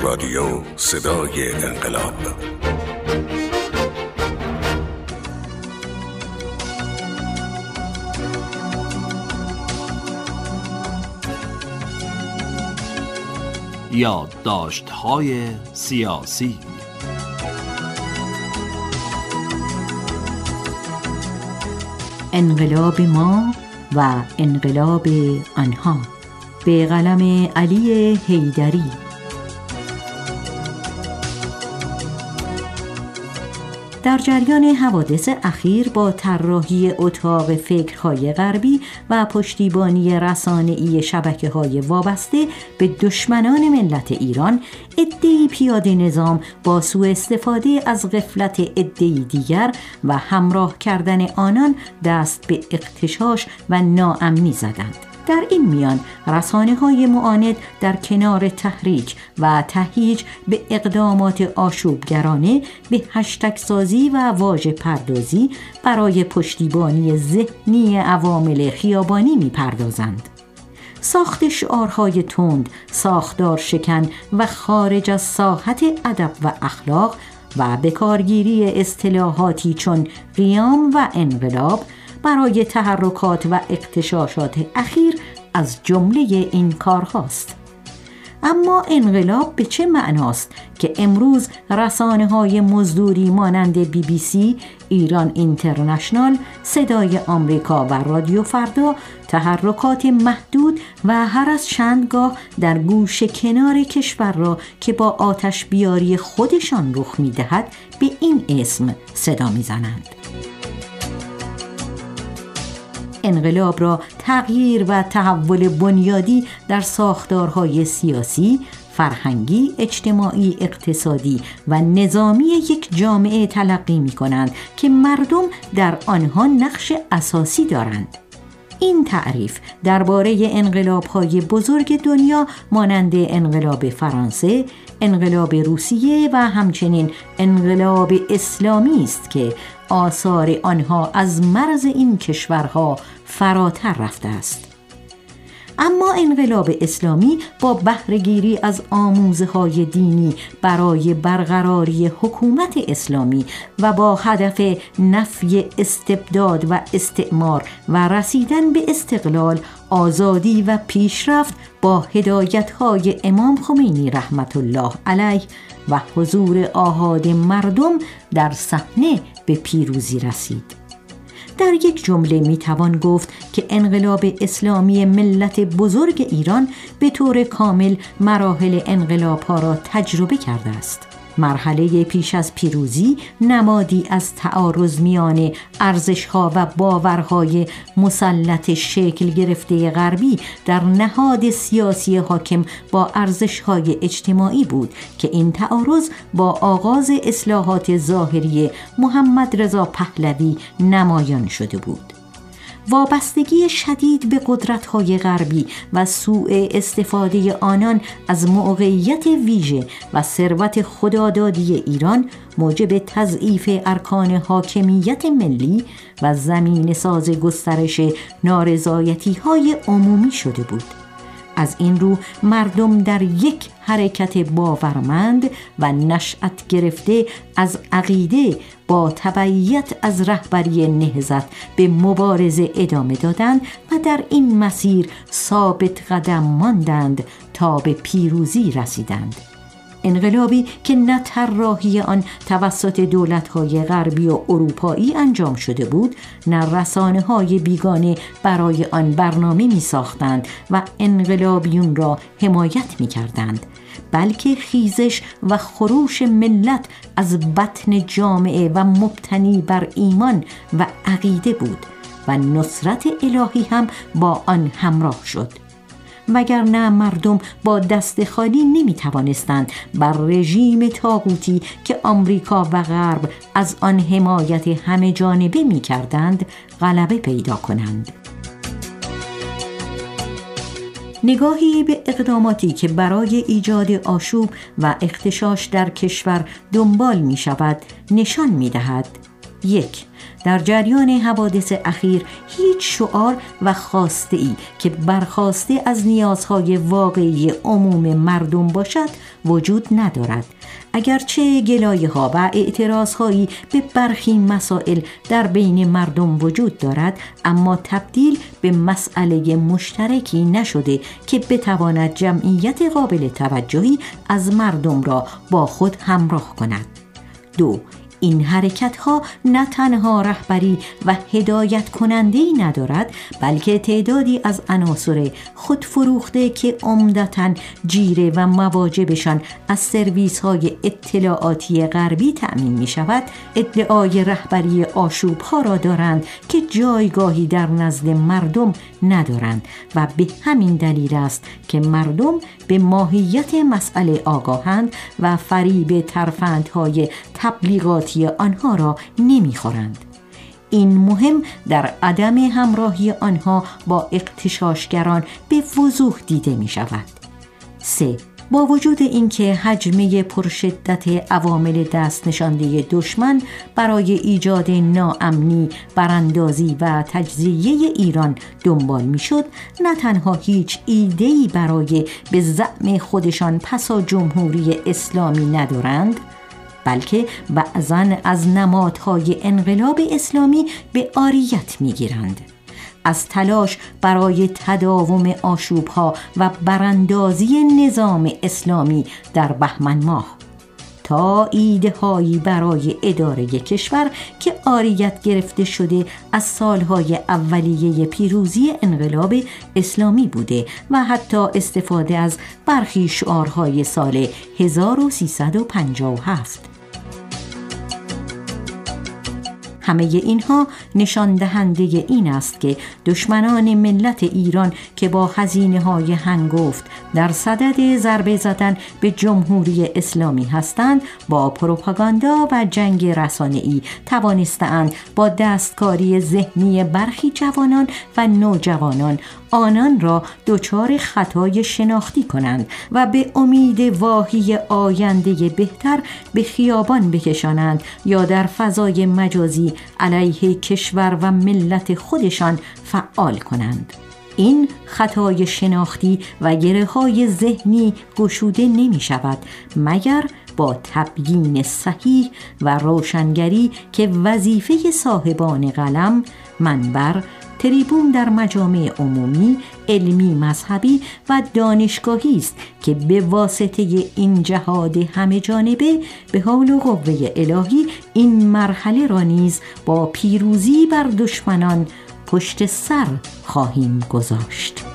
رادیو صدای انقلاب. یادداشت‌های سیاسی. انقلاب ما و انقلاب آنها، به قلم علی حیدری. در جریان حوادث اخیر با طراحی اتاق فکرهای غربی و پشتیبانی رسانه‌ای شبکه‌های وابسته به دشمنان ملت ایران، عده‌ای پیاده نظام با سوء استفاده از غفلت عده‌ای دیگر و همراه کردن آنان دست به اغتشاش و ناامنی زدند. در این میان رسانه‌های معاند در کنار تحریک و تهییج به اقدامات آشوبگرانه به هشتگ سازی و واژه پردازی برای پشتیبانی ذهنی عوامل خیابانی می‌پردازند. ساخت شعارهای تند، ساختار شکن و خارج از ساحت ادب و اخلاق و به کارگیری اصطلاحاتی چون قیام و انقلاب برای تحرکات و اغتشاشات اخیر از جمله این کارهاست. اما انقلاب به چه معناست که امروز رسانه‌های مزدوری مانند BBC، ایران اینترنشنال، صدای آمریکا و رادیو فردا تحرکات محدود و هر از چندگاه در گوشه کنار کشور را که با آتش بیاری خودشان رخ می‌دهد به این اسم صدا می‌زنند؟ انقلاب را تغییر و تحول بنیادی در ساختارهای سیاسی، فرهنگی، اجتماعی، اقتصادی و نظامی یک جامعه تلقی می‌کنند که مردم در آنها نقش اساسی دارند. این تعریف درباره انقلاب‌های بزرگ دنیا مانند انقلاب فرانسه، انقلاب روسیه و همچنین انقلاب اسلامی است که آثار آنها از مرز این کشورها فراتر رفته است. اما انقلاب اسلامی با بهره‌گیری از آموزه‌های دینی برای برقراری حکومت اسلامی و با هدف نفی استبداد و استعمار و رسیدن به استقلال، آزادی و پیشرفت با هدایت‌های امام خمینی رحمت الله علیه و حضور آحاد مردم در صحنه به پیروزی رسید. در یک جمله میتوان گفت که انقلاب اسلامی ملت بزرگ ایران به طور کامل مراحل انقلاب‌ها را تجربه کرده است. مرحله پیش از پیروزی نمادی از تعارض میان ارزش‌ها و باورهای مسلط شکل گرفته غربی در نهاد سیاسی حاکم با ارزش‌های اجتماعی بود که این تعارض با آغاز اصلاحات ظاهری محمد رضا پهلوی نمایان شده بود. وابستگی شدید به قدرت‌های غربی و سوء استفاده آنان از موقعیت ویژه و ثروت خدادادی ایران موجب تضعیف ارکان حاکمیت ملی و زمینه‌ساز گسترش نارضایتی‌های عمومی شده بود. از این رو مردم در یک حرکت باورمند و نشأت گرفته از عقیده با تبعیت از رهبری نهضت به مبارزه ادامه دادند و در این مسیر ثابت قدم ماندند تا به پیروزی رسیدند. انقلابی که نه طراحی آن توسط دولت‌های غربی و اروپایی انجام شده بود، نه رسانه‌های بیگانه برای آن برنامه می‌ساختند و انقلابیون را حمایت می‌کردند، بلکه خیزش و خروش ملت از بطن جامعه و مبتنی بر ایمان و عقیده بود و نصرت الهی هم با آن همراه شد. وگرنه مردم با دست خالی نمی‌توانستند بر رژیم طاغوتی که آمریکا و غرب از آن حمایت همه جانبه می‌کردند غلبه پیدا کنند. نگاهی به اقداماتی که برای ایجاد آشوب و اغتشاش در کشور دنبال می شود نشان می دهد 1. در جریان حوادث اخیر هیچ شعار و خواسته‌ای که برخاسته از نیازهای واقعی عموم مردم باشد وجود ندارد. اگرچه گلایه‌ها و اعتراضهایی به برخی مسائل در بین مردم وجود دارد، اما تبدیل به مسئله مشترکی نشده که بتواند جمعیت قابل توجهی از مردم را با خود همراه کند. 2. این حرکت‌ها نه تنها رهبری و هدایت کننده‌ای ندارد، بلکه تعدادی از عناصر خودفروخته که عمدتاً جیره و مواجبشان از سرویس‌های اطلاعاتی غربی تأمین می‌شود، ادعای رهبری آشوب‌ها را دارند که جایگاهی در نزد مردم ندارند و به همین دلیل است که مردم به ماهیت مسئله آگاهند و فریب ترفندهای تبلیغاتی آنها را نمیخورند. این مهم در عدم همراهی آنها با اغتشاشگران به وضوح دیده می شود. 3. با وجود اینکه حجمه پرشدت عوامل دست نشانده دشمن برای ایجاد ناامنی، براندازی و تجزیه ایران دنبال میشد، نه تنها هیچ ایده‌ای برای به زعم خودشان پسا جمهوری اسلامی ندارند، بلکه بعضاً از نمادهای انقلاب اسلامی به عاریت میگیرند. از تلاش برای تداوم آشوب‌ها و براندازی نظام اسلامی در بهمن ماه تا ایده‌هایی برای اداره کشور که عاریت گرفته شده از سالهای اولیه پیروزی انقلاب اسلامی بوده و حتی استفاده از برخی شعارهای سال 1357. همه اینها نشان دهنده این است که دشمنان ملت ایران که با هزینه‌های هنگفت در صدد ضربه زدن به جمهوری اسلامی هستند، با پروپاگاندا و جنگ رسانه‌ای توانستند با دستکاری ذهنی برخی جوانان و نوجوانان آنان را دچار خطای شناختی کنند و به امید واهی آینده بهتر به خیابان بکشانند یا در فضای مجازی علیه کشور و ملت خودشان فعال کنند. این خطای شناختی و گره‌های ذهنی گشوده نمی شود مگر با تبیین صحیح و روشنگری که وظیفه صاحبان قلم، منبر، تریبون در مجامع عمومی، علمی، مذهبی و دانشگاهی است که به واسطه این جهاد همه جانبه به حول و قوه الهی این مرحله را نیز با پیروزی بر دشمنان پشت سر خواهیم گذاشت.